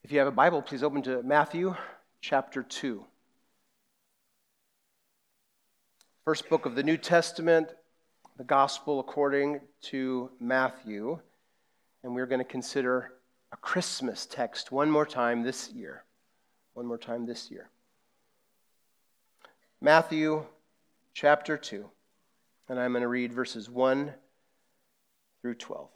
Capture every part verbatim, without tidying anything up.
If you have a Bible, please open to Matthew chapter two. First book of the New Testament, the Gospel according to Matthew. And we're going to consider a Christmas text one more time this year. One more time this year. Matthew chapter two. And I'm going to read verses one through twelve.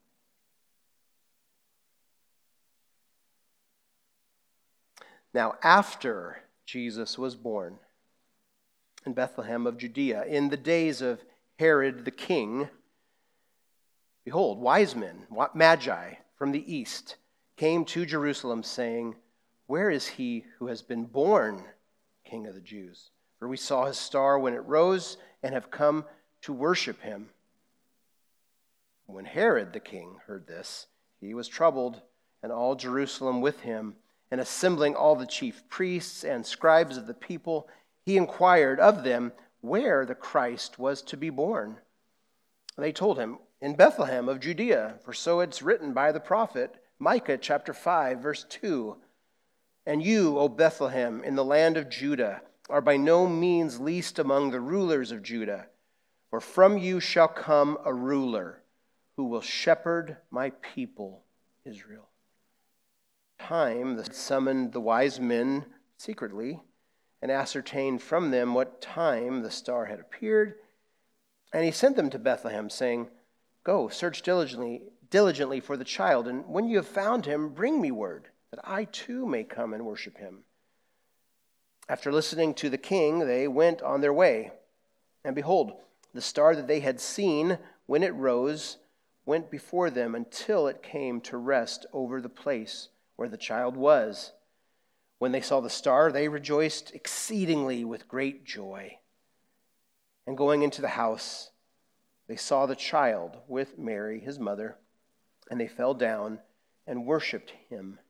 Now, after Jesus was born in Bethlehem of Judea, in the days of Herod the king, behold, wise men, magi from the east, came to Jerusalem, saying, "Where is he who has been born King of the Jews? For we saw his star when it rose and have come to worship him." When Herod the king heard this, he was troubled, and all Jerusalem with him. And assembling all the chief priests and scribes of the people, he inquired of them where the Christ was to be born. They told him, "In Bethlehem of Judea, for so it's written by the prophet Micah chapter five, verse two. And you, O Bethlehem, in the land of Judah, are by no means least among the rulers of Judah, for from you shall come a ruler who will shepherd my people Israel." Time that summoned the wise men secretly and ascertained from them what time the star had appeared. And he sent them to Bethlehem, saying, "Go, search diligently, diligently for the child, and when you have found him, bring me word, that I too may come and worship him." After listening to the king, they went on their way. And behold, the star that they had seen when it rose went before them until it came to rest over the place where the child was. When they saw the star, they rejoiced exceedingly with great joy. And going into the house, they saw the child with Mary, his mother, and they fell down and worshipped him.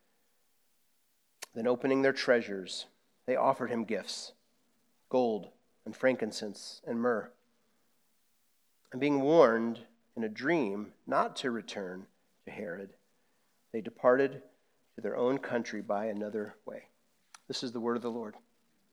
Then opening their treasures, they offered him gifts, gold and frankincense and myrrh. And being warned in a dream not to return to Herod, they departed to their own country by another way. This is the word of the Lord.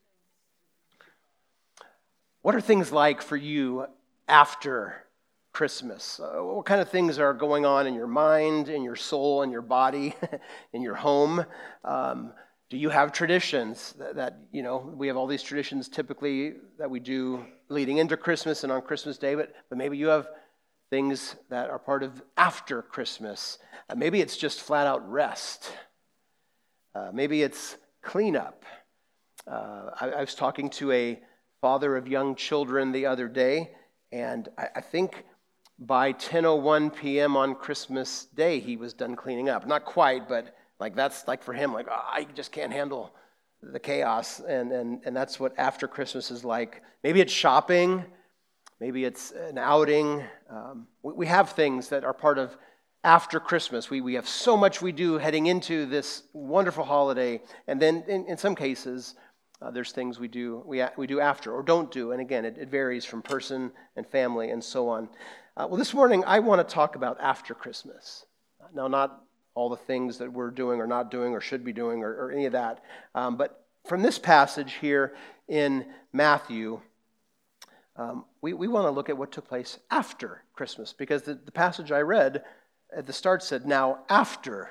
What are things like for you after Christmas? Uh, what kind of things are going on in your mind, in your soul, in your body, in your home? Um, do you have traditions that, that, you know, we have all these traditions typically that we do leading into Christmas and on Christmas Day, but, but maybe you have things that are part of after Christmas. Uh, maybe it's just flat out rest. Uh, maybe it's cleanup. Uh, I, I was talking to a father of young children the other day, and I, I think by ten oh one p.m. on Christmas Day, he was done cleaning up. Not quite, but like that's like for him, like, oh, I just can't handle the chaos, and, and, and that's what after Christmas is like. Maybe it's shopping. Maybe it's an outing. Um, we, we have things that are part of after Christmas. We we have so much we do heading into this wonderful holiday, and then in, in some cases, uh, there's things we do we we do after or don't do, and again, it, it varies from person and family and so on. Uh, well, this morning I want to talk about after Christmas. Now, not all the things that we're doing or not doing or should be doing or, or any of that, um, but from this passage here in Matthew, um, we, we want to look at what took place after Christmas, because the, the passage I read at the start said, "Now after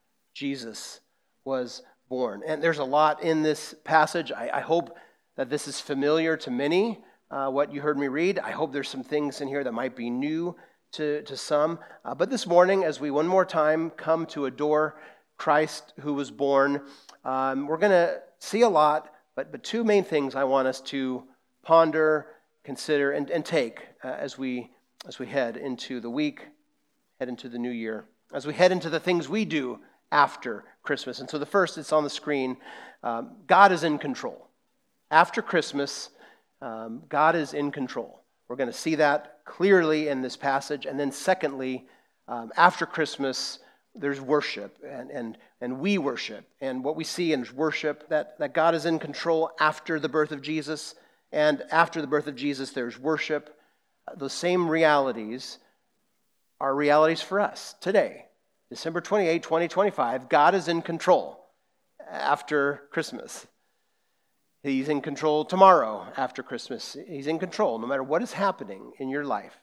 Jesus was born." And there's a lot in this passage. I, I hope that this is familiar to many, uh, what you heard me read. I hope there's some things in here that might be new to, to some. Uh, but this morning, as we one more time come to adore Christ who was born, um, we're going to see a lot, but, but two main things I want us to ponder, consider, and, and take uh, as we as we head into the week, head into the new year, as we head into the things we do after Christmas. And so the first, it's on the screen. Um, God is in control. After Christmas, um, God is in control. We're going to see that clearly in this passage. And then secondly, um, after Christmas, there's worship, and, and, and we worship. And what we see in worship, that, that God is in control after the birth of Jesus. And after the birth of Jesus, there's worship. Those same realities are realities for us today. December twenty-eighth, twenty twenty-five, God is in control after Christmas. He's in control tomorrow after Christmas. He's in control no matter what is happening in your life.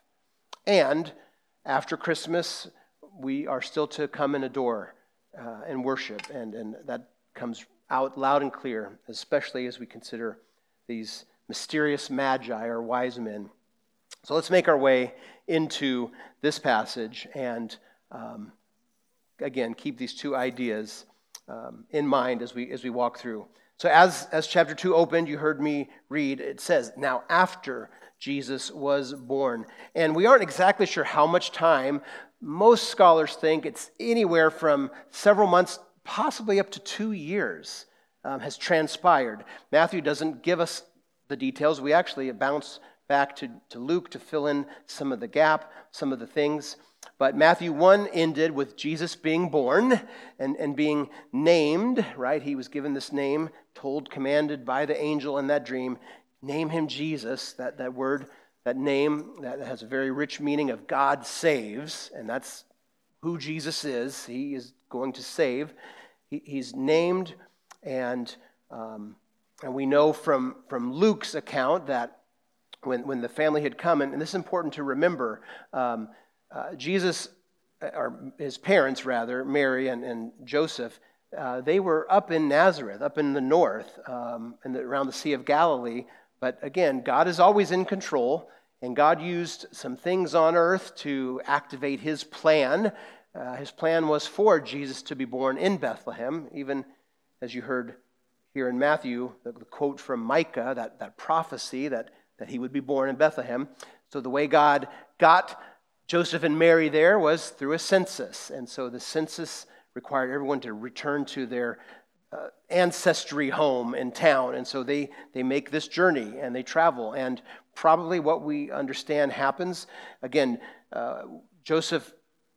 And after Christmas, we are still to come and adore uh, and worship. And, and that comes out loud and clear, especially as we consider these mysterious magi or wise men. So let's make our way into this passage and, um, again, keep these two ideas um, in mind as we as we walk through. So as, as chapter two opened, you heard me read, it says, now after Jesus was born. And we aren't exactly sure how much time. Most scholars think it's anywhere from several months, possibly up to two years um, has transpired. Matthew doesn't give us the details. We actually bounce back to, to Luke to fill in some of the gap, some of the things. But Matthew one ended with Jesus being born and, and being named, right? He was given this name, told, commanded by the angel in that dream, name him Jesus. That, that word, that name, that has a very rich meaning of God saves, and that's who Jesus is. He is going to save. He, he's named, and um, and we know from, from Luke's account that when, when the family had come, and, and this is important to remember, um, Uh, Jesus, or his parents rather, Mary and, and Joseph, uh, they were up in Nazareth, up in the north, um, in the, around the Sea of Galilee. But again, God is always in control, and God used some things on earth to activate his plan. Uh, his plan was for Jesus to be born in Bethlehem, even as you heard here in Matthew, the, the quote from Micah, that, that prophecy that, that he would be born in Bethlehem. So the way God got Joseph and Mary there was through a census. And so the census required everyone to return to their uh, ancestry home in town. And so they, they make this journey and they travel. And probably what we understand happens, again, uh, Joseph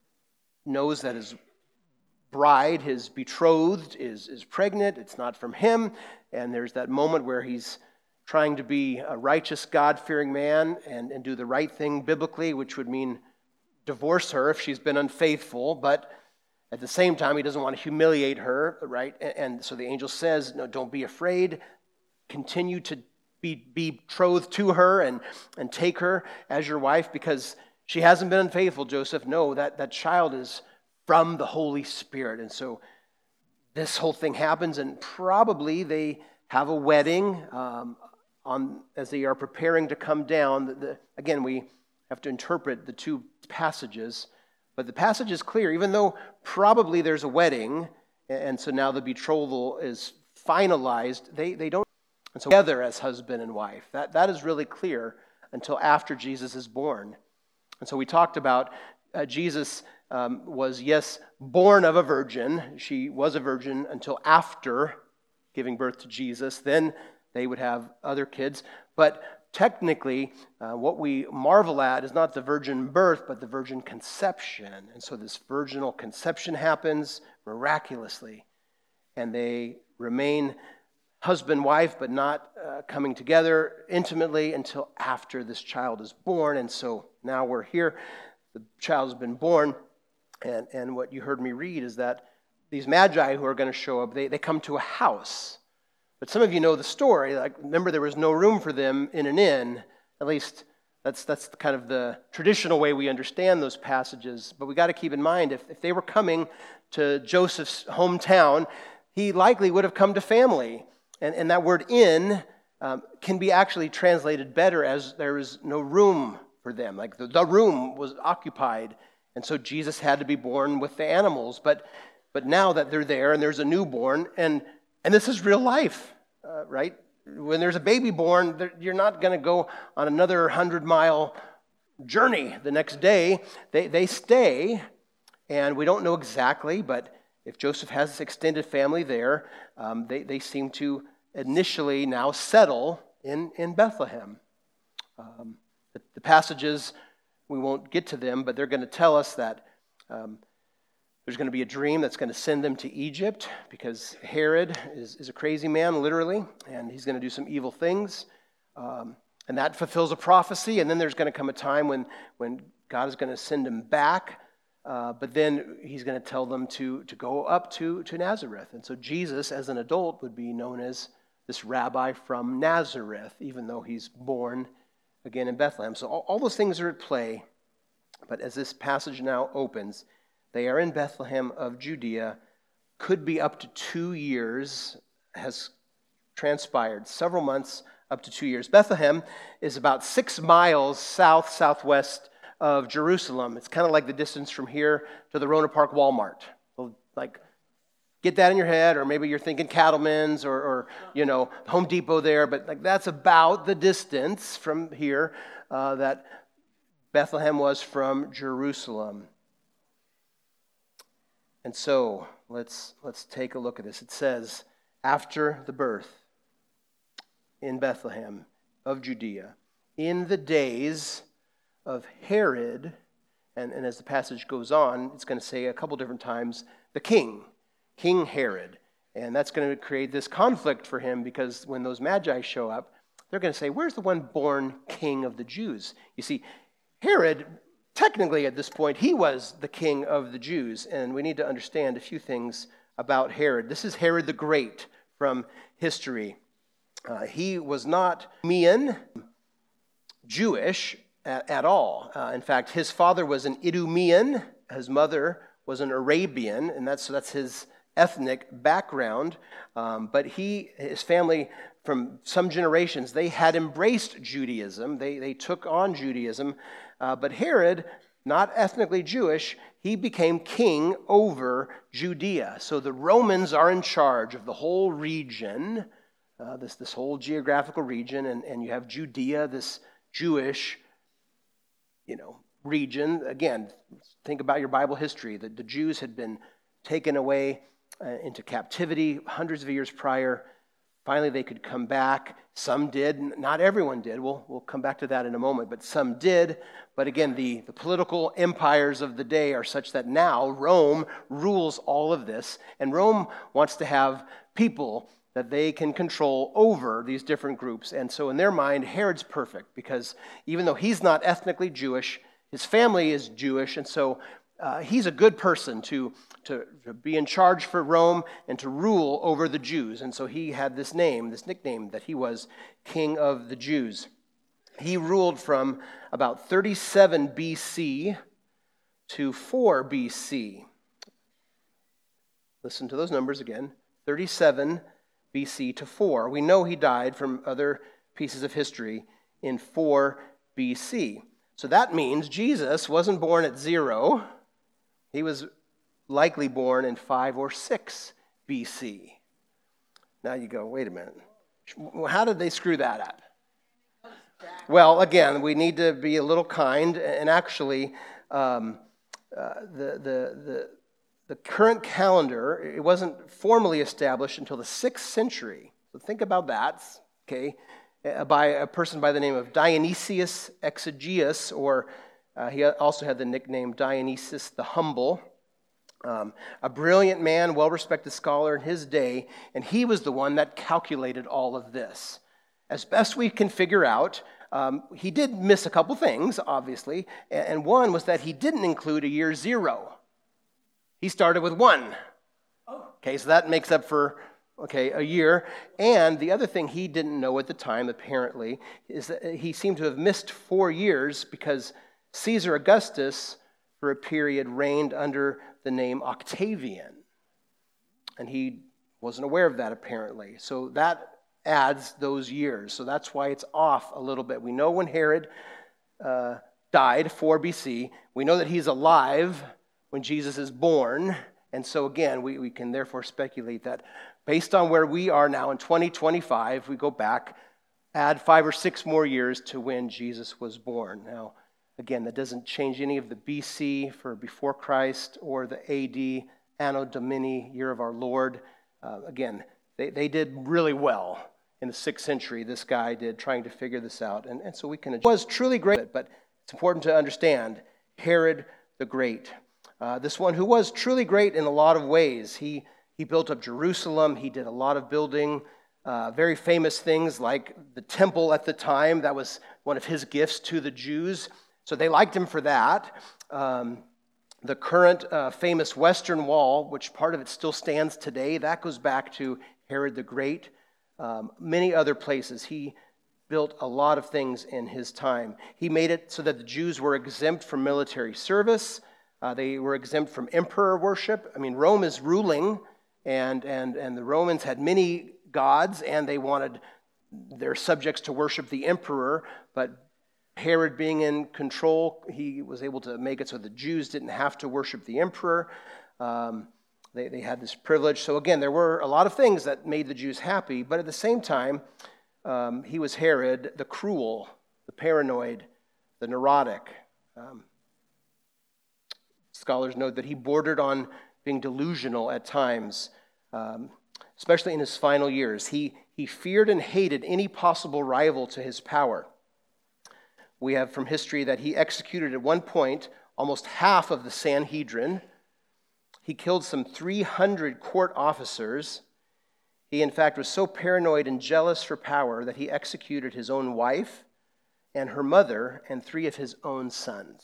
knows that his bride, his betrothed, is, is pregnant. It's not from him. And there's that moment where he's trying to be a righteous, God-fearing man and, and do the right thing biblically, which would mean divorce her if she's been unfaithful, but at the same time, he doesn't want to humiliate her, right? And, and so the angel says, no, don't be afraid. Continue to be, be betrothed to her and, and take her as your wife because she hasn't been unfaithful, Joseph. No, that, that child is from the Holy Spirit. And so this whole thing happens, and probably they have a wedding um, on as they are preparing to come down. The, the, again, we have to interpret the two passages, but the passage is clear, even though probably there's a wedding, and so now the betrothal is finalized, they, they don't, and so together as husband and wife. That, that is really clear until after Jesus is born. And so we talked about uh, Jesus um, was, yes, born of a virgin. She was a virgin until after giving birth to Jesus. Then they would have other kids, but technically, uh, what we marvel at is not the virgin birth, but the virgin conception. And so this virginal conception happens miraculously. And they remain husband-wife, but not uh, coming together intimately until after this child is born. And so now we're here. The child has been born. And, and what you heard me read is that these magi who are going to show up, they, they come to a house. But some of you know the story. Like, remember, there was no room for them in an inn. At least that's that's kind of the traditional way we understand those passages. But we got to keep in mind, if, if they were coming to Joseph's hometown, he likely would have come to family. And, and that word inn um, can be actually translated better as there is no room for them. Like the, the room was occupied. And so Jesus had to be born with the animals. But but now that they're there and there's a newborn, and And this is real life, uh, right? When there's a baby born, you're not going to go on another hundred-mile journey the next day. They they stay, and we don't know exactly, but if Joseph has this extended family there, um, they, they seem to initially now settle in, in Bethlehem. Um, the, the passages, we won't get to them, but they're going to tell us that um, there's going to be a dream that's going to send them to Egypt because Herod is, is a crazy man, literally, and he's going to do some evil things. Um, and that fulfills a prophecy. And then there's going to come a time when, when God is going to send him back Uh, but then he's going to tell them to, to go up to, to Nazareth. And so Jesus, as an adult, would be known as this rabbi from Nazareth, even though he's born again in Bethlehem. So all, all those things are at play. But as this passage now opens, they are in Bethlehem of Judea. Could be up to two years, has transpired, several months, up to two years. Bethlehem is about six miles south, southwest of Jerusalem. It's kind of like the distance from here to the Rona Park Walmart. So, like, get that in your head, or maybe you're thinking Cattleman's or, or you know, Home Depot there, but like that's about the distance from here uh, that Bethlehem was from Jerusalem. And so let's let's take a look at this. It says, after the birth in Bethlehem of Judea, in the days of Herod, and, and as the passage goes on, it's going to say a couple different times, the king, King Herod. And that's going to create this conflict for him, because when those magi show up, they're going to say, where's the one born king of the Jews? You see, Herod, technically at this point, he was the king of the Jews, and we need to understand a few things about Herod. This is Herod the Great from history. Uh, he was not Median Jewish at, at all. Uh, in fact, his father was an Idumean. His mother was an Arabian, and that's so that's his ethnic background. Um, but he, his family, from some generations, they had embraced Judaism. They they took on Judaism. Uh, but Herod, not ethnically Jewish, he became king over Judea. So the Romans are in charge of the whole region, uh, this, this whole geographical region, and, and you have Judea, this Jewish, you know, region. Again, think about your Bible history. The, the Jews had been taken away uh, into captivity hundreds of years prior. Finally, they could come back. Some did. Not everyone did. We'll, we'll come back to that in a moment, but some did. But again, the, the political empires of the day are such that now Rome rules all of this, and Rome wants to have people that they can control over these different groups. And so in their mind, Herod's perfect, because even though he's not ethnically Jewish, his family is Jewish, and so uh, he's a good person to, to, to be in charge for Rome and to rule over the Jews. And so he had this name, this nickname, that he was King of the Jews. He ruled from about thirty-seven B C to four B C. Listen to those numbers again, thirty-seven B C to four. We know he died from other pieces of history in four B C. So that means Jesus wasn't born at zero. He was likely born in five or six B C. Now you go, wait a minute. How did they screw that up? Well, again, we need to be a little kind, and actually, um, uh, the, the, the, the current calendar, it wasn't formally established until the sixth century. So think about that, okay, by a person by the name of Dionysius Exiguus, or uh, he also had the nickname Dionysius the Humble. Um, a brilliant man, well-respected scholar in his day, and he was the one that calculated all of this. As best we can figure out, um, he did miss a couple things, obviously, and one was that he didn't include a year zero. He started with one. Okay, so that makes up for, okay, a year. And the other thing he didn't know at the time, apparently, is that he seemed to have missed four years because Caesar Augustus, for a period, reigned under the name Octavian. And he wasn't aware of that, apparently. So that adds those years. So that's why it's off a little bit. We know when Herod uh, died, four B C. We know that he's alive when Jesus is born. And so again, we, we can therefore speculate that based on where we are now in twenty twenty-five, we go back, add five or six more years to when Jesus was born. Now, again, that doesn't change any of the B C for before Christ or the A D, Anno Domini, year of our Lord. Uh, again, they, they did really well in the sixth century, this guy did, trying to figure this out. And, and so we can, it was truly great, but it's important to understand Herod the Great. Uh, this one who was truly great in a lot of ways. He, he built up Jerusalem. He did a lot of building, uh, very famous things like the temple at the time. That was one of his gifts to the Jews. So they liked him for that. Um, The current uh, famous Western Wall, which part of it still stands today, that goes back to Herod the Great. Um, many other places. He built a lot of things in his time. He made it so that the Jews were exempt from military service. Uh, they were exempt from emperor worship. I mean, Rome is ruling, and, and, and the Romans had many gods, and they wanted their subjects to worship the emperor, but Herod being in control, he was able to make it so the Jews didn't have to worship the emperor. Um, they, they had this privilege. So again, there were a lot of things that made the Jews happy, but at the same time, um, he was Herod, the cruel, the paranoid, the neurotic. Um, scholars note that he bordered on being delusional at times, um, especially in his final years. He, he feared and hated any possible rival to his power. We have from history that he executed at one point almost half of the Sanhedrin. He killed some three hundred court officers. He, in fact, was so paranoid and jealous for power that he executed his own wife and her mother and three of his own sons.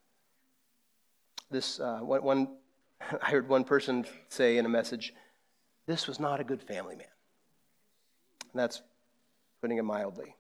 This uh, one, one I heard one person say in a message, "This was not a good family man." And that's putting it mildly.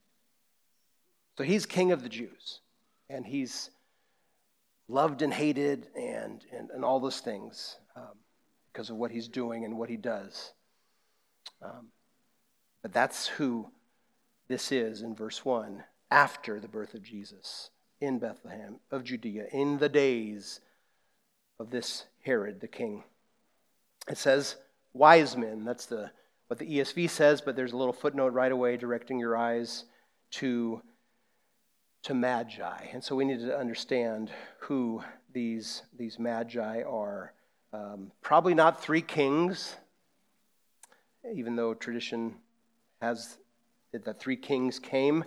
So he's king of the Jews, and he's loved and hated and, and, and all those things um, because of what he's doing and what he does. Um, but that's who this is in verse one, after the birth of Jesus in Bethlehem of Judea, in the days of this Herod the king. It says wise men. That's the what the E S V says, but there's a little footnote right away directing your eyes to to magi. And so we need to understand who these, these magi are. Um, probably not three kings, even though tradition has it that three kings came.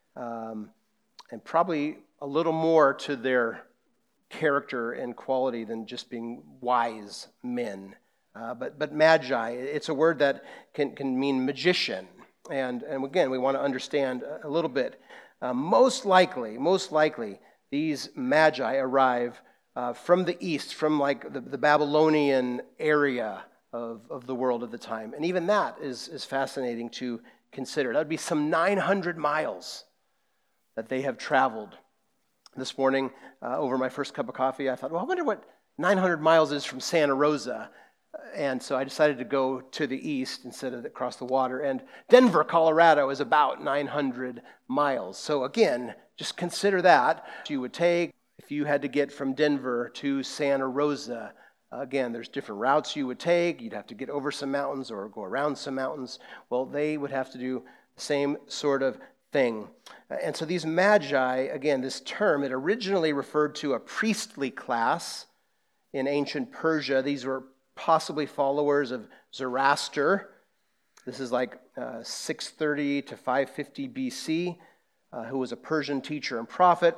Um, and probably a little more to their character and quality than just being wise men. Uh, but but magi, it's a word that can, can mean magician. And, and again, we want to understand a little bit. Uh, most likely, most likely, these magi arrive uh, from the east, from like the, the Babylonian area of, of the world at the time. And even that is, is fascinating to consider. That would be some nine hundred miles that they have traveled. This morning, uh, over my first cup of coffee, I thought, well, I wonder what nine hundred miles is from Santa Rosa. And so I decided to go to the east instead of across the water. And Denver, Colorado is about nine hundred miles. So again, just consider that. You would take, if you had to get from Denver to Santa Rosa, again, there's different routes you would take. You'd have to get over some mountains or go around some mountains. Well, they would have to do the same sort of thing. And so these magi, again, this term, it originally referred to a priestly class in ancient Persia. These were possibly followers of Zoroaster. This is like uh, six thirty to five fifty B C, uh, who was a Persian teacher and prophet.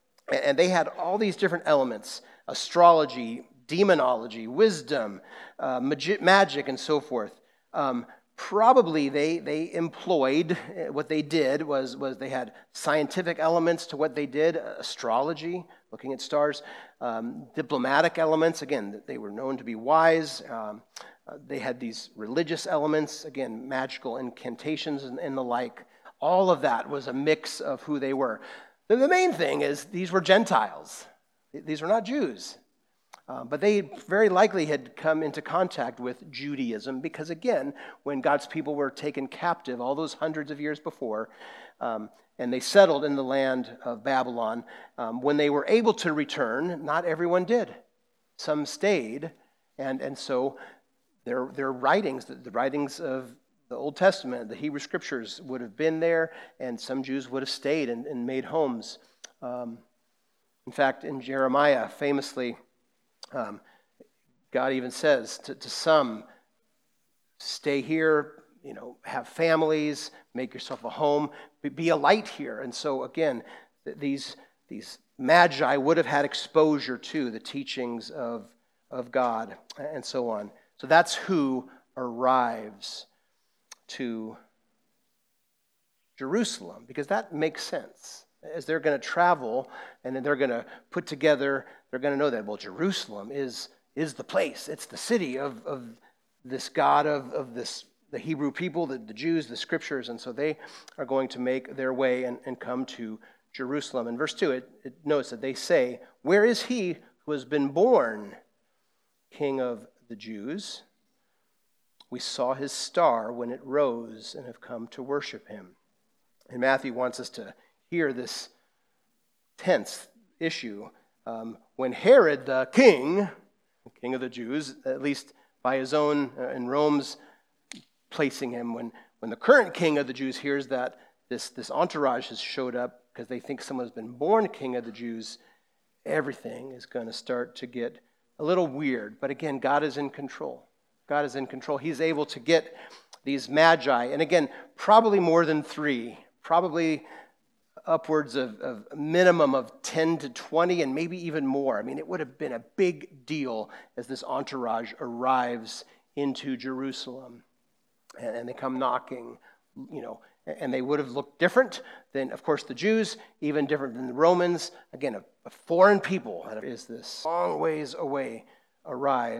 And they had all these different elements: astrology, demonology, wisdom, uh, magi- magic, and so forth. Um, probably they they employed, what they did was, was they had scientific elements to what they did, astrology, looking at stars, um, diplomatic elements. Again, they were known to be wise. Um, uh, they had these religious elements, again, magical incantations and, and the like. All of that was a mix of who they were. The, the main thing is these were Gentiles. These were not Jews. Uh, but they very likely had come into contact with Judaism because, again, when God's people were taken captive all those hundreds of years before, um, and they settled in the land of Babylon, um, when they were able to return, not everyone did. Some stayed, and, and so their, their writings, the, the writings of the Old Testament, the Hebrew Scriptures would have been there, and some Jews would have stayed and, and made homes. Um, in fact, in Jeremiah, famously, Um, God even says to, to some, stay here, you know, have families, make yourself a home, be, be a light here. And so again, th- these these magi would have had exposure to the teachings of, of God and so on. So that's who arrives to Jerusalem, because that makes sense. As they're going to travel, and then they're going to put together they're going to know that, well, Jerusalem is is the place. It's the city of, of this God of, of this the Hebrew people, the, the Jews, the scriptures. And so they are going to make their way and, and come to Jerusalem. In verse two, it, it notes that they say, where is he who has been born King of the Jews? We saw his star when it rose and have come to worship him. And Matthew wants us to hear this tense issue. Um, when Herod the king, king of the Jews, at least by his own uh, and Rome's placing him, when, when the current king of the Jews hears that this, this entourage has showed up because they think someone's been born king of the Jews, everything is going to start to get a little weird. But again, God is in control. God is in control. He's able to get these magi, and again, probably more than three, probably upwards of, of a minimum of ten to twenty, and maybe even more. I mean, it would have been a big deal as this entourage arrives into Jerusalem. And, and they come knocking, you know, and they would have looked different than, of course, the Jews, even different than the Romans. Again, a, a foreign people that is this long ways away arrive,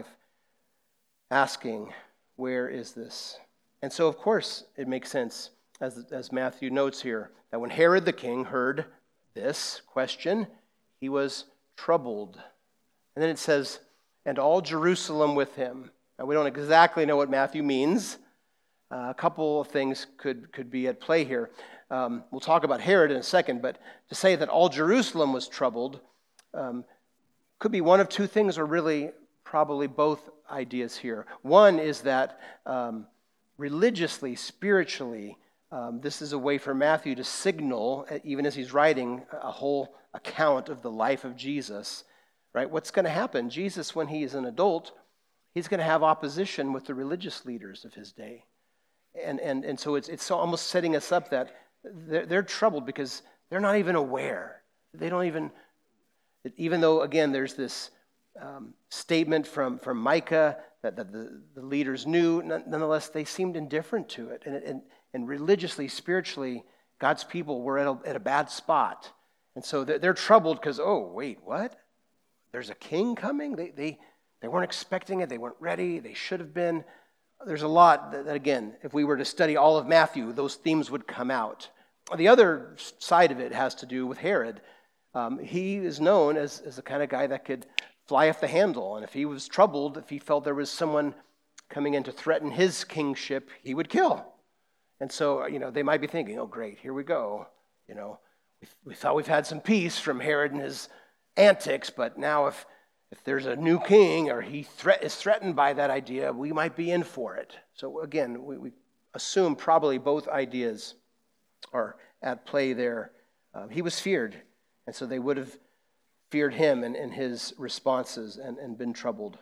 asking, where is this? And so, of course, it makes sense, as, as Matthew notes here, that when Herod the king heard this question, he was troubled. And then it says, and all Jerusalem with him. Now, we don't exactly know what Matthew means. Uh, a couple of things could, could be at play here. Um, we'll talk about Herod in a second, but to say that all Jerusalem was troubled um, could be one of two things, or really probably both ideas here. One is that um, religiously, spiritually, um, this is a way for Matthew to signal, even as he's writing a whole account of the life of Jesus, right? What's going to happen? Jesus, when he is an adult, he's going to have opposition with the religious leaders of his day. And and and so it's it's almost setting us up that they're, they're troubled because they're not even aware. They don't even, even though, again, there's this um, statement from, from Micah that, that the, the leaders knew, nonetheless, they seemed indifferent to it. And, and, and religiously, spiritually, God's people were at a, at a bad spot. And so they're, they're troubled because, oh, wait, what? There's a king coming? They, they, they weren't expecting it. They weren't ready. They should have been. There's a lot that, again, if we were to study all of Matthew, those themes would come out. The other side of it has to do with Herod. Um, he is known as, as the kind of guy that could fly off the handle. And if he was troubled, if he felt there was someone coming in to threaten his kingship, he would kill. And so, you know, they might be thinking, oh, great, here we go. You know, we, we thought we've had some peace from Herod and his antics, but now if If there's a new king or he threat, is threatened by that idea, we might be in for it. So again, we, we assume probably both ideas are at play there. Uh, he was feared, and so they would have feared him and, and his responses and, and been troubled.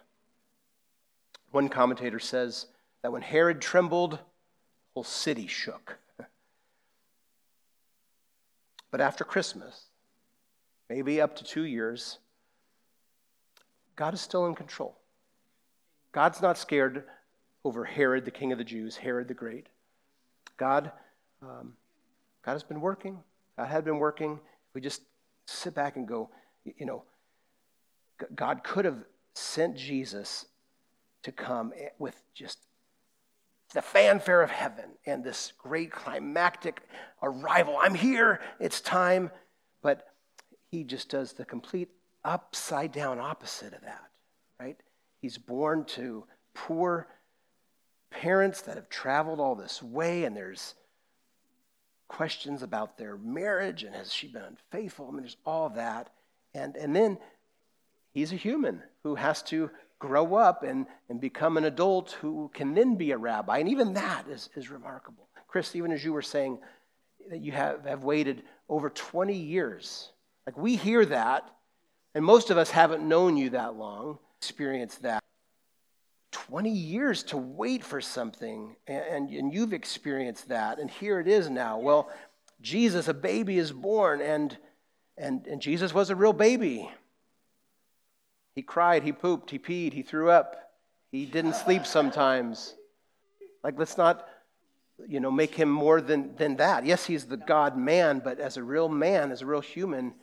One commentator says that when Herod trembled, the whole city shook. But after Christmas, maybe up to two years, God is still in control. God's not scared over Herod, the king of the Jews, Herod the Great. God, um, God has been working. God had been working. We just sit back and go, you know, God could have sent Jesus to come with just the fanfare of heaven and this great climactic arrival. I'm here. It's time. But he just does the complete upside down opposite of that, right? He's born to poor parents that have traveled all this way, and there's questions about their marriage and has she been unfaithful? I mean, there's all that. And and then he's a human who has to grow up and, and become an adult who can then be a rabbi. And even that is, is remarkable. Chris, even as you were saying that you have, have waited over twenty years, like we hear that, and most of us haven't known you that long, experienced that. twenty years to wait for something, and, and, and you've experienced that, and here it is now. Well, Jesus, a baby is born, and, and, and Jesus was a real baby. He cried, he pooped, he peed, he threw up. He didn't sleep sometimes. Like, let's not, you know, make him more than, than that. Yes, he's the God-man, but as a real man, as a real human,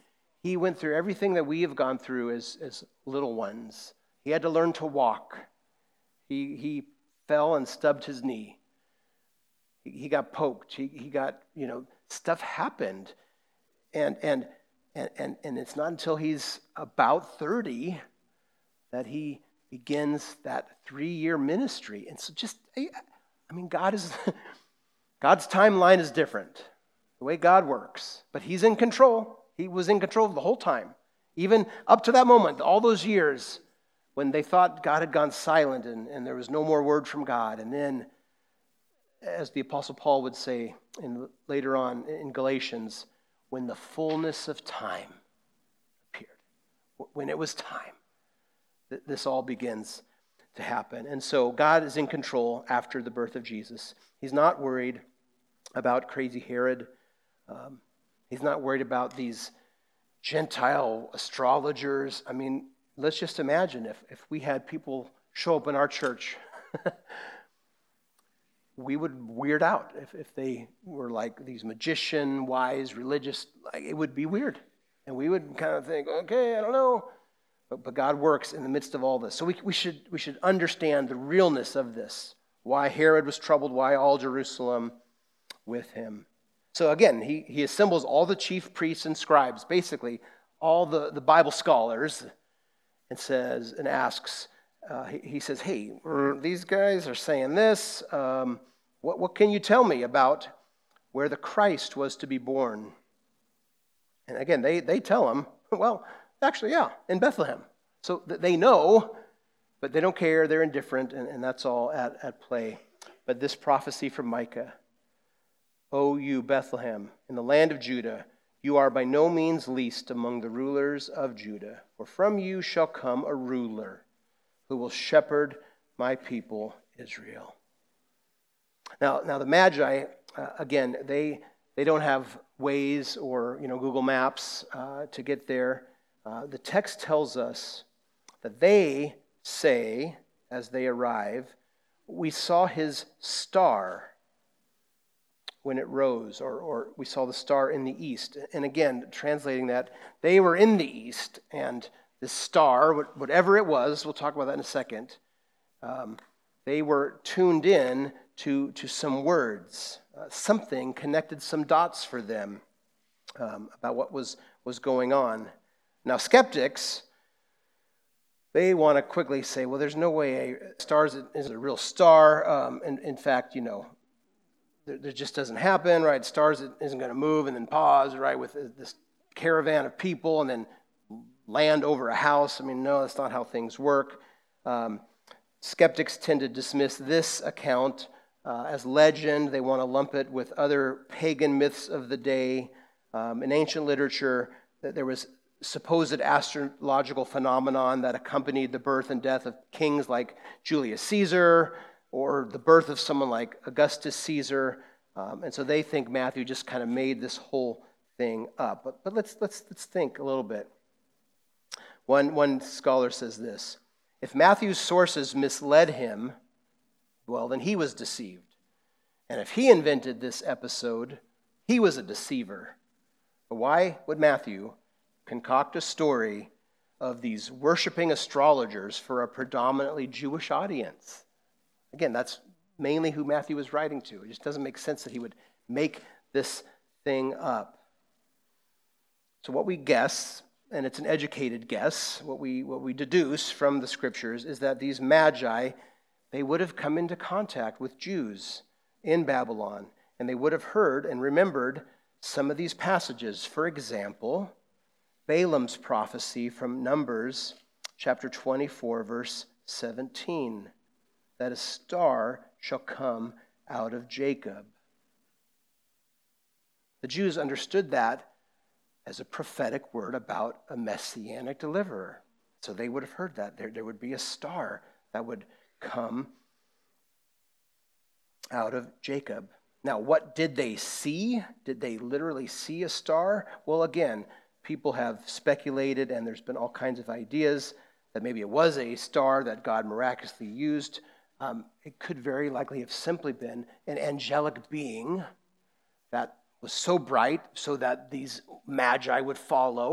He went through everything that we have gone through as, as little ones. He had to learn to walk. He, he fell and stubbed his knee. He, he got poked. He, he got, you know, stuff happened. And, and, and, and, and it's not until he's about thirty that he begins that three-year ministry. And so just, I mean, God is, God's timeline is different, the way God works. But he's in control. He was in control the whole time. Even up to that moment, all those years when they thought God had gone silent and, and there was no more word from God. And then, as the Apostle Paul would say in, later on in Galatians, when the fullness of time appeared, when it was time, th- this all begins to happen. And so God is in control after the birth of Jesus. He's not worried about crazy Herod. Um, he's not worried about these Gentile astrologers. I mean, let's just imagine if, if we had people show up in our church, we would weird out if, if they were like these magician, wise, religious. Like, it would be weird. And we would kind of think, okay, I don't know. But, but God works in the midst of all this. So we, we should we should understand the realness of this, why Herod was troubled, why all Jerusalem with him. So again, he, he assembles all the chief priests and scribes, basically all the, the Bible scholars, and says and asks, uh, he, he says, hey, these guys are saying this. Um, what, what can you tell me about where the Christ was to be born? And again, they, they tell him, well, actually, yeah, in Bethlehem. So they know, but they don't care. They're indifferent, and, and that's all at, at play. But this prophecy from Micah, O you, Bethlehem, in the land of Judah, you are by no means least among the rulers of Judah, for from you shall come a ruler who will shepherd my people Israel. Now, now the Magi, uh, again, they they don't have Waze or you know Google Maps uh, to get there. Uh, the text tells us that they say, as they arrive, we saw his star when it rose, or, or we saw the star in the east. And again, translating that, they were in the east, and this star, whatever it was, we'll talk about that in a second, um, they were tuned in to, to some words. Uh, something connected some dots for them um, about what was, was going on. Now, skeptics, they want to quickly say, well, there's no way a star is a real star. Um, and in fact, you know, There just doesn't happen, right? Stars isn't going to move and then pause, right, with this caravan of people and then land over a house. I mean, no, that's not how things work. Um, skeptics tend to dismiss this account uh, as legend. They want to lump it with other pagan myths of the day. Um, in ancient literature, there was supposed astrological phenomenon that accompanied the birth and death of kings like Julius Caesar, or the birth of someone like Augustus Caesar. Um, and so they think Matthew just kind of made this whole thing up. But, but let's, let's, let's think a little bit. One, one scholar says this: if Matthew's sources misled him, well, then he was deceived. And if he invented this episode, he was a deceiver. But why would Matthew concoct a story of these worshiping astrologers for a predominantly Jewish audience? Again, that's mainly who Matthew was writing to. It just doesn't make sense that he would make this thing up. So what we guess, and it's an educated guess, what we what we deduce from the scriptures is that these magi, they would have come into contact with Jews in Babylon, and they would have heard and remembered some of these passages. For example, Balaam's prophecy from Numbers chapter twenty-four, verse seventeen. That a star shall come out of Jacob. The Jews understood that as a prophetic word about a messianic deliverer. So they would have heard that. There, there would be a star that would come out of Jacob. Now, what did they see? Did they literally see a star? Well, again, people have speculated, and there's been all kinds of ideas that maybe it was a star that God miraculously used. Um, it could very likely have simply been an angelic being that was so bright so that these magi would follow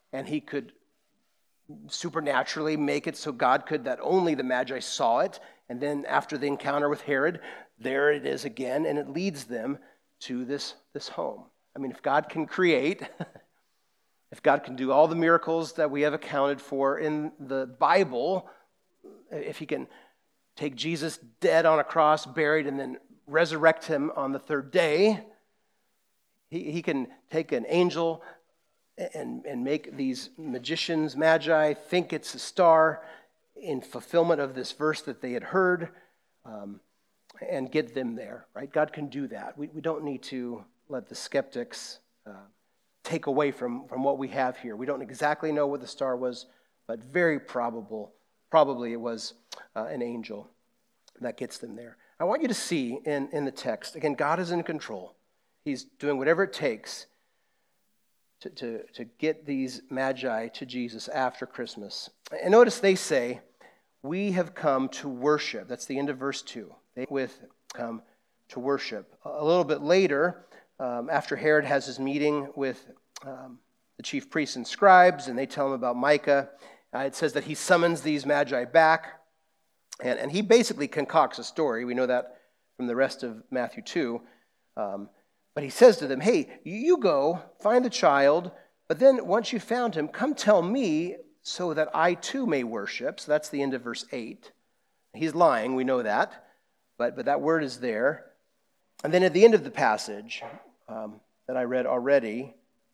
and he could supernaturally make it so God could, that only the Magi saw it. And then after the encounter with Herod, there it is again, and it leads them to this, this home. I mean, if God can create, if God can do all the miracles that we have accounted for in the Bible, if he can take Jesus dead on a cross, buried, and then resurrect him on the third day, he, he can take an angel and, and make these magicians, magi, think it's a star in fulfillment of this verse that they had heard, um, and get them there, right? God can do that. We, we don't need to let the skeptics uh, take away from, from what we have here. We don't exactly know what the star was, but very probable, probably it was uh, an angel that gets them there. I want you to see in, in the text, again, God is in control. He's doing whatever it takes to, to, to get these magi to Jesus after Christmas. And notice they say, we have come to worship. That's the end of verse two. They with come to worship. A little bit later, um, after Herod has his meeting with um, the chief priests and scribes, and they tell him about Micah, uh, it says that he summons these magi back, and, and he basically concocts a story. We know that from the rest of Matthew two. Um, but he says to them, hey, you go, find the child, but then once you found him, come tell me so that I too may worship. So that's the end of verse eight. He's lying, we know that. But, but that word is there. And then at the end of the passage um, that I read already,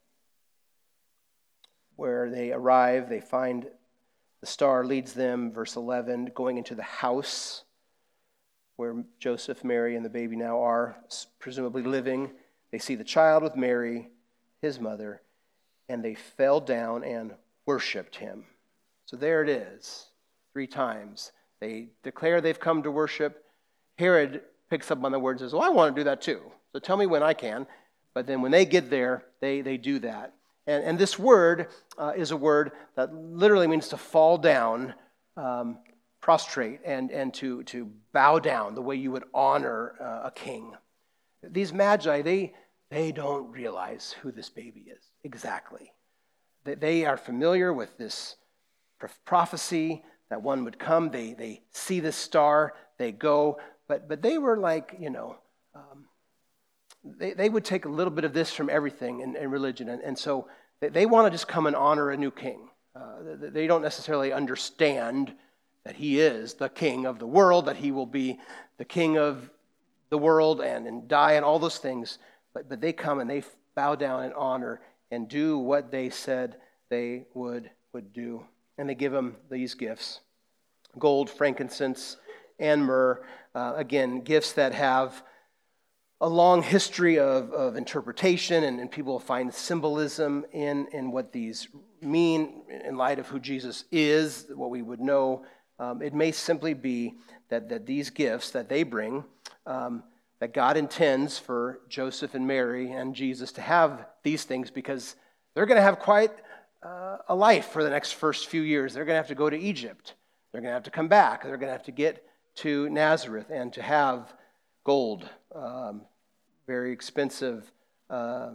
where they arrive, they find the star leads them, verse eleven, going into the house where Joseph, Mary, and the baby now are, presumably living. They see the child with Mary, his mother, and they fell down and worshipped him. So there it is, three times. They declare they've come to worship. Herod picks up on the word and says, well, I want to do that too. So tell me when I can. But then when they get there, they, they do that. And, and this word uh, is a word that literally means to fall down, um, prostrate, and, and to, to bow down the way you would honor uh, a king. These magi, they, they don't realize who this baby is exactly. They, they are familiar with this prophecy that one would come. They, they see this star, they go. But but they were like, you know, um, they, they would take a little bit of this from everything in, in religion. And, and so they, they want to just come and honor a new king. Uh, they, they don't necessarily understand that he is the king of the world, that he will be the king of the world and, and die and all those things. But, but they come and they bow down and honor and do what they said they would, would do. And they give him these gifts: gold, frankincense, and myrrh. Uh, again, gifts that have a long history of, of interpretation, and, and people find symbolism in, in what these mean in light of who Jesus is, what we would know. Um, it may simply be that, that these gifts that they bring, um, that God intends for Joseph and Mary and Jesus to have these things because they're going to have quite uh, a life for the next first few years. They're going to have to go to Egypt. They're going to have to come back. They're going to have to get to Nazareth and to have gold, um, very expensive uh,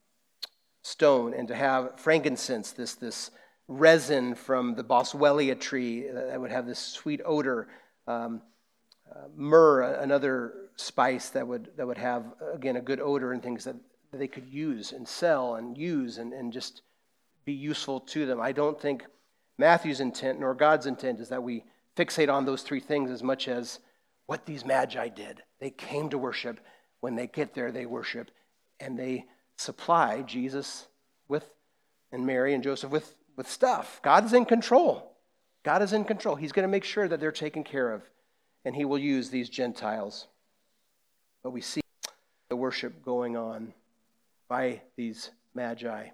stone, and to have frankincense, this, this resin from the boswellia tree that would have this sweet odor, um, uh, myrrh, another spice that would that would have, again, a good odor and things that they could use and sell and use and, and just be useful to them. I don't think Matthew's intent nor God's intent is that we fixate on those three things as much as what these magi did. They came to worship. When they get there, they worship, and they supply Jesus with, and Mary and Joseph with, with stuff. God is in control. God is in control. He's going to make sure that they're taken care of, and he will use these Gentiles. But we see the worship going on by these magi.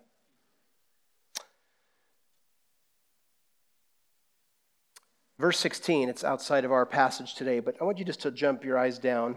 Verse sixteen, it's outside of our passage today, but I want you just to jump your eyes down.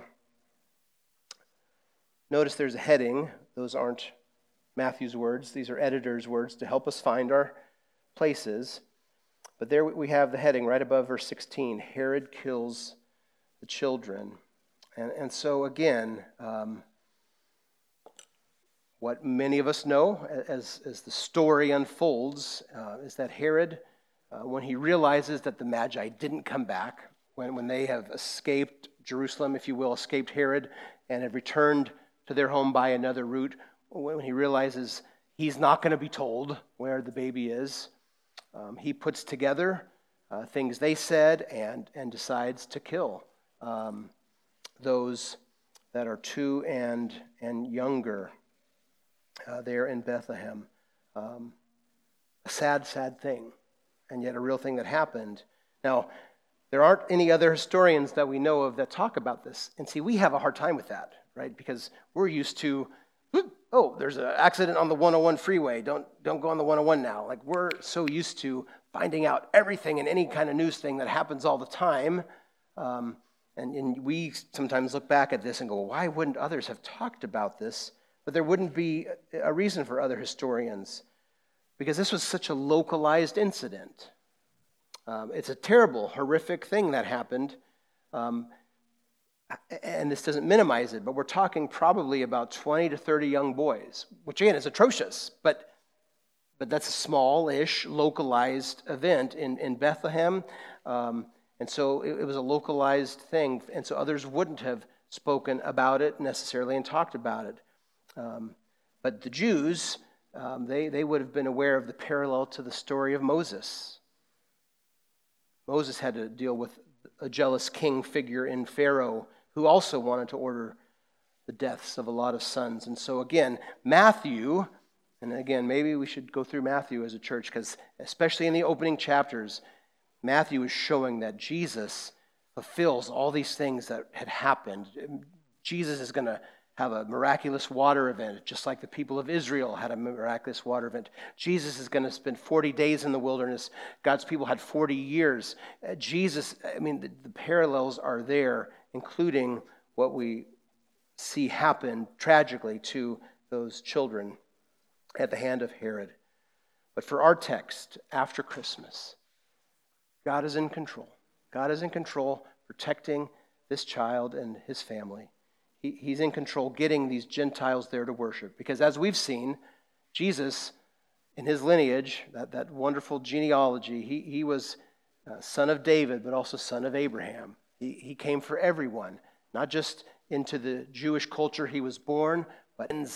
Notice there's a heading. Those aren't Matthew's words. These are editor's words to help us find our places. But there we have the heading right above verse sixteen, Herod kills the children. And, and so again, um, what many of us know as, as the story unfolds uh, is that Herod, uh, when he realizes that the Magi didn't come back, when, when they have escaped Jerusalem, if you will, escaped Herod, and have returned to their home by another route, when he realizes he's not going to be told where the baby is, um, he puts together uh, things they said and, and decides to kill um, those that are two and, and younger uh, there in Bethlehem. Um, a sad, sad thing, and yet a real thing that happened. Now, there aren't any other historians that we know of that talk about this. And see, we have a hard time with that, right? Because we're used to, oh, there's an accident on the one oh one freeway. Don't don't go on the one oh one now. Like, we're so used to finding out everything and any kind of news thing that happens all the time. Um, and, and we sometimes look back at this and go, why wouldn't others have talked about this? But there wouldn't be a reason for other historians, because this was such a localized incident. Um, it's a terrible, horrific thing that happened. Um, and this doesn't minimize it, but we're talking probably about twenty to thirty young boys, which again is atrocious, but but that's a small-ish, localized event in, in Bethlehem. Um, and so it, it was a localized thing, and so others wouldn't have spoken about it necessarily and talked about it. Um, but the Jews, um, they, they would have been aware of the parallel to the story of Moses. Moses had to deal with a jealous king figure in Pharaoh who also wanted to order the deaths of a lot of sons. And so again, Matthew, and again, maybe we should go through Matthew as a church, because especially in the opening chapters, Matthew is showing that Jesus fulfills all these things that had happened. Jesus is going to have a miraculous water event, just like the people of Israel had a miraculous water event. Jesus is going to spend forty days in the wilderness. God's people had forty years. Uh, Jesus, I mean, the, the parallels are there, including what we see happen tragically to those children at the hand of Herod. But for our text, after Christmas, God is in control. God is in control, protecting this child and his family. He, he's in control getting these Gentiles there to worship. Because as we've seen, Jesus, in his lineage, that, that wonderful genealogy, he, he was uh, son of David, but also son of Abraham. He, he came for everyone, not just into the Jewish culture he was born, but in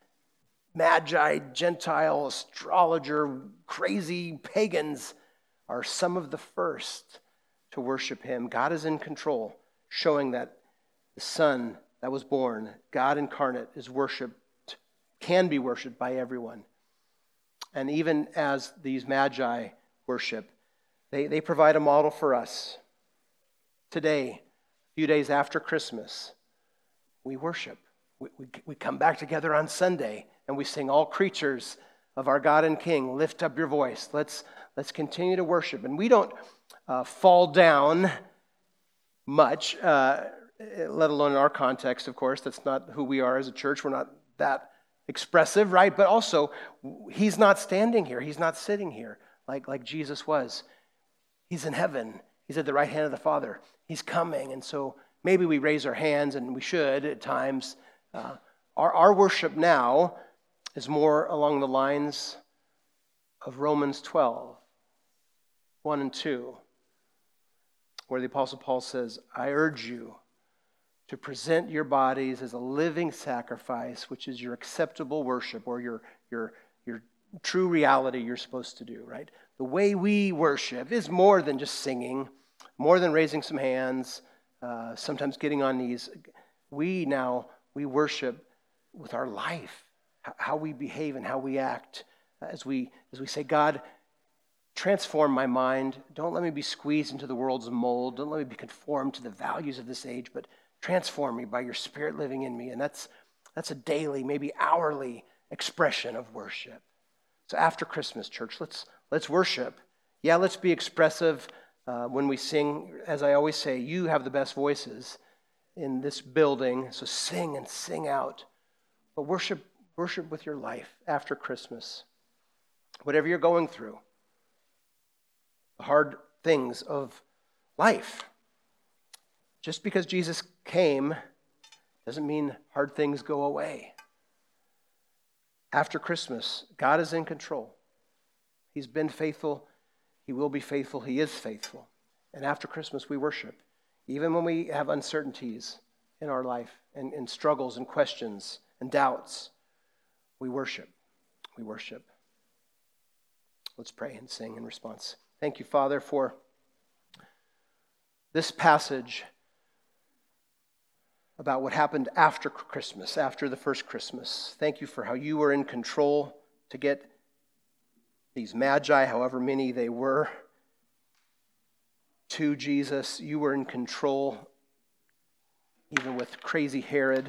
Magi, Gentile, astrologer, crazy pagans are some of the first to worship him. God is in control, showing that the Son that was born, God incarnate, is worshipped, can be worshipped by everyone. And even as these Magi worship, they, they provide a model for us. Today, a few days after Christmas, we worship. We, we, we come back together on Sunday and we sing, "All creatures of our God and King, lift up your voice." Let's, let's continue to worship. And we don't uh, fall down much, uh, let alone in our context, of course. That's not who we are as a church. We're not that expressive, right? But also, he's not standing here. He's not sitting here like, like Jesus was. He's in heaven. He's at the right hand of the Father. He's coming. And so maybe we raise our hands, and we should at times. Uh, our, our worship now is more along the lines of Romans twelve, one and two, where the Apostle Paul says, "I urge you to present your bodies as a living sacrifice, which is your acceptable worship," or your, your, your true reality you're supposed to do, right? The way we worship is more than just singing, more than raising some hands, uh, sometimes getting on knees. We now, we worship with our life, how we behave and how we act. As we, as we say, "God, transform my mind. Don't let me be squeezed into the world's mold. Don't let me be conformed to the values of this age, but transform me by your Spirit living in me." And that's that's a daily, maybe hourly expression of worship. So after Christmas, church, let's let's worship. Yeah, let's be expressive uh, when we sing. As I always say, you have the best voices in this building, so sing and sing out. But worship, worship with your life after Christmas. Whatever you're going through, the hard things of life. Just because Jesus came doesn't mean hard things go away. After Christmas, God is in control. He's been faithful. He will be faithful. He is faithful. And after Christmas, we worship. Even when we have uncertainties in our life and, and struggles and questions and doubts, we worship. We worship. Let's pray and sing in response. Thank you, Father, for this passage about what happened after Christmas, after the first Christmas. Thank you for how you were in control to get these magi, however many they were, to Jesus. You were in control, even with crazy Herod.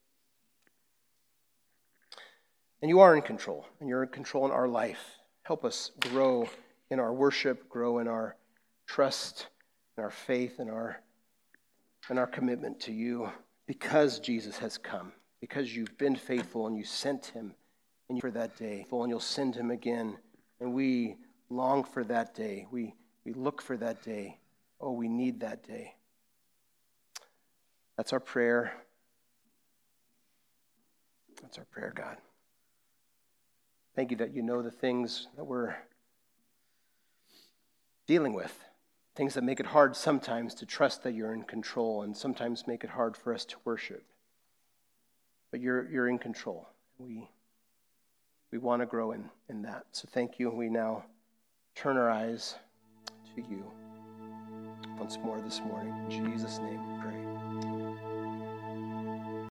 And you are in control, and you're in control in our life. Help us grow in our worship, grow in our trust, in our faith, in our, in our commitment to you, because Jesus has come, because you've been faithful and you sent him and for that day, and you'll send him again. And we long for that day. We, we look for that day. Oh, we need that day. That's our prayer. That's our prayer, God. Thank you that you know the things that we're dealing with, things that make it hard sometimes to trust that you're in control and sometimes make it hard for us to worship. But you're you're in control. We we want to grow in, in that. So thank you. We now turn our eyes to you once more this morning. In Jesus' name we pray.